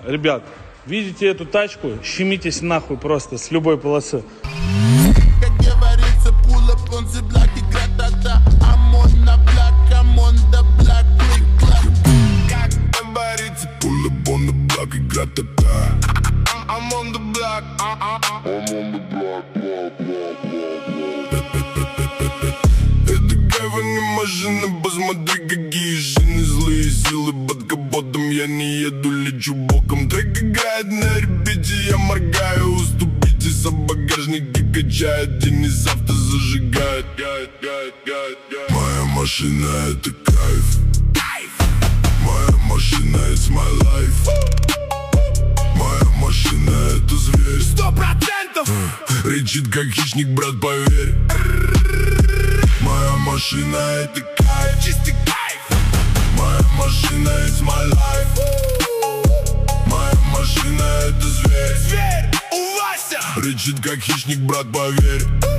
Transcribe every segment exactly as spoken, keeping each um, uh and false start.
Ребят, видите эту тачку? Щемитесь нахуй просто с любой полосы. Как говорится, pull up on the block и гра-та-та. I'm on the block, I'm on the block, click-clack. Как говорится, pull up on the block и гра-та-та. I'm on the block, I'm on the block, block, block, block, block. Это гайва не машина, посмотри, какие шины. Злые силы под капотом, я не еду, лечу боком. Трек играет на репите, я моргаю, уступите. За багажники качает, день из авто зажигает. Моя машина это кайф. Моя машина it's my life. Моя машина это зверь. Сто процентов рычит как хищник, брат, поверь. Моя машина это кайф, чистый кайф. Моя машина it's my life. Моя машина это зверь. Зверь, Вася рычит как хищник, брат, поверь.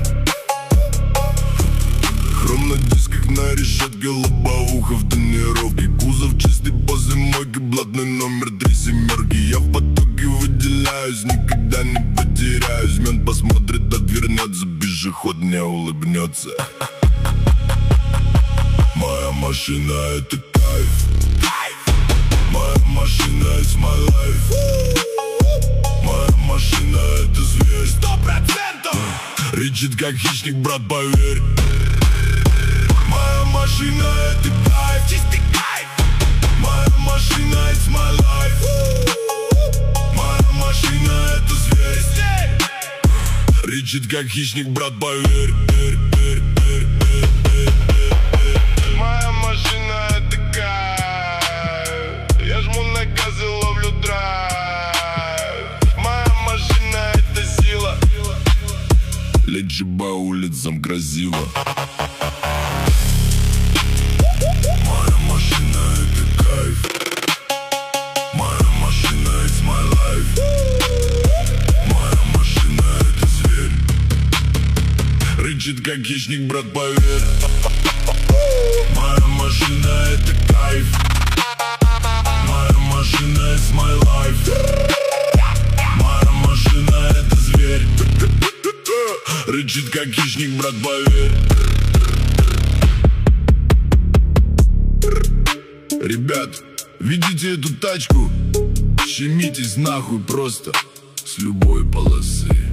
Хром на дисках, на решетке, лобовуха в тонировке. Кузов чистый после мойки, блатный номер три семерки. Я в потоке выделяюсь, никогда не потеряюсь. Мент посмотрит, отвернется, пешеход не улыбнется. Моя машина это кайф. Моя машина it's my life. Моя машина это зверь. Сто процентов рычит как хищник, брат, поверь. Моя машина это кайф, чистый кайф. Моя машина it's my life. Моя машина это зверь. Рычит как хищник, брат, поверь. Моя машина это кайф. Я жму на газ и ловлю драйв. Моя машина это сила. Лечу по улицам красиво. Моя машина это кайф. Моя машина it's my life. Моя машина это зверь. Рычит как хищник, брат, поверь. Моя машина это кайф. Моя машина it's my life. Моя машина это зверь. Рычит как хищник, брат, поверь. Ребят, видите эту тачку? Щемитесь нахуй просто с любой полосы.